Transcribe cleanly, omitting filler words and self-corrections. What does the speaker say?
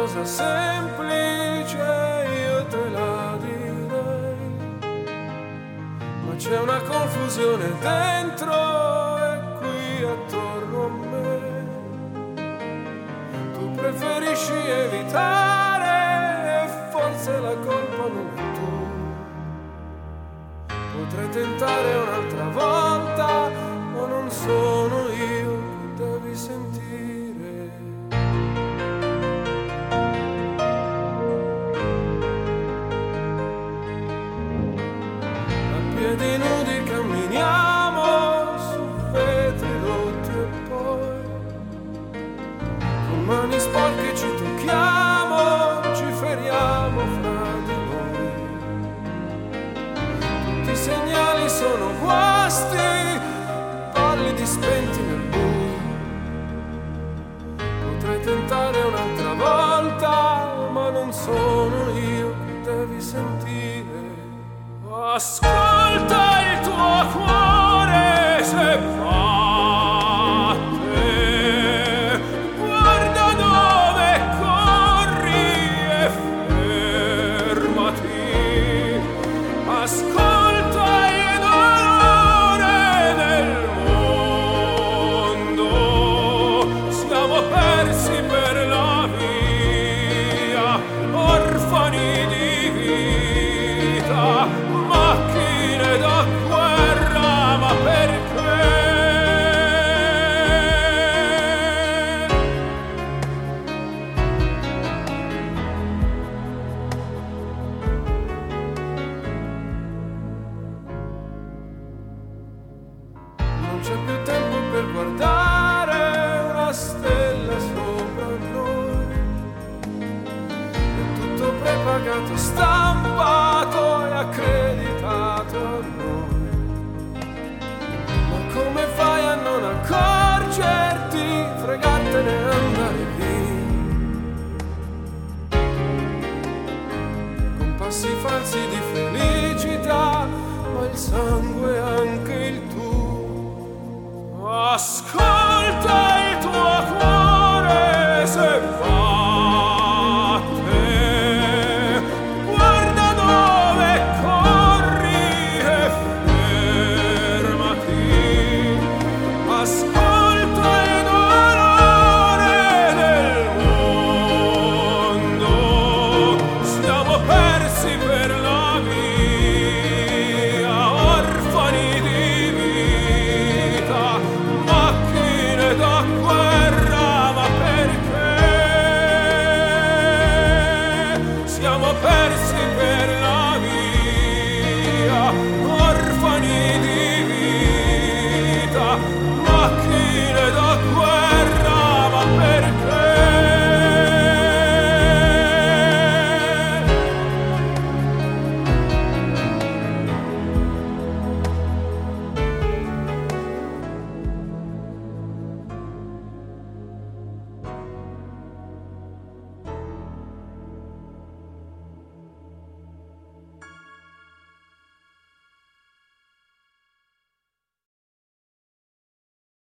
cosa semplice io te la direi, ma c'è una confusione dentro e qui attorno a me. Tu preferisci evitare e forse la colpa non è tua. Potrei tentare un'altra volta, ma non sono io che devi sentire. Piedi nudi camminiamo su vetri rotti e poi con mani sporche ci tocchiamo, ci feriamo fra di noi. Tutti i segnali sono guasti, pallidi spenti nel buio. Potrei tentare un'altra volta, ma non sono io che devi sentire. Ascolta il tuo cuore se batte, guarda dove corri e fermati, ascolta il dolore del mondo, siamo persi per la via, orfani di vita. Macchine da guerra, ma perché? Non c'è più tempo per guardare una stella sopra noi. È tutto prepagato, stampato e accreditato a noi. Ma come fai a non accorgerti, fregartene e andare via? Con passi falsi di felicità, ma il sangue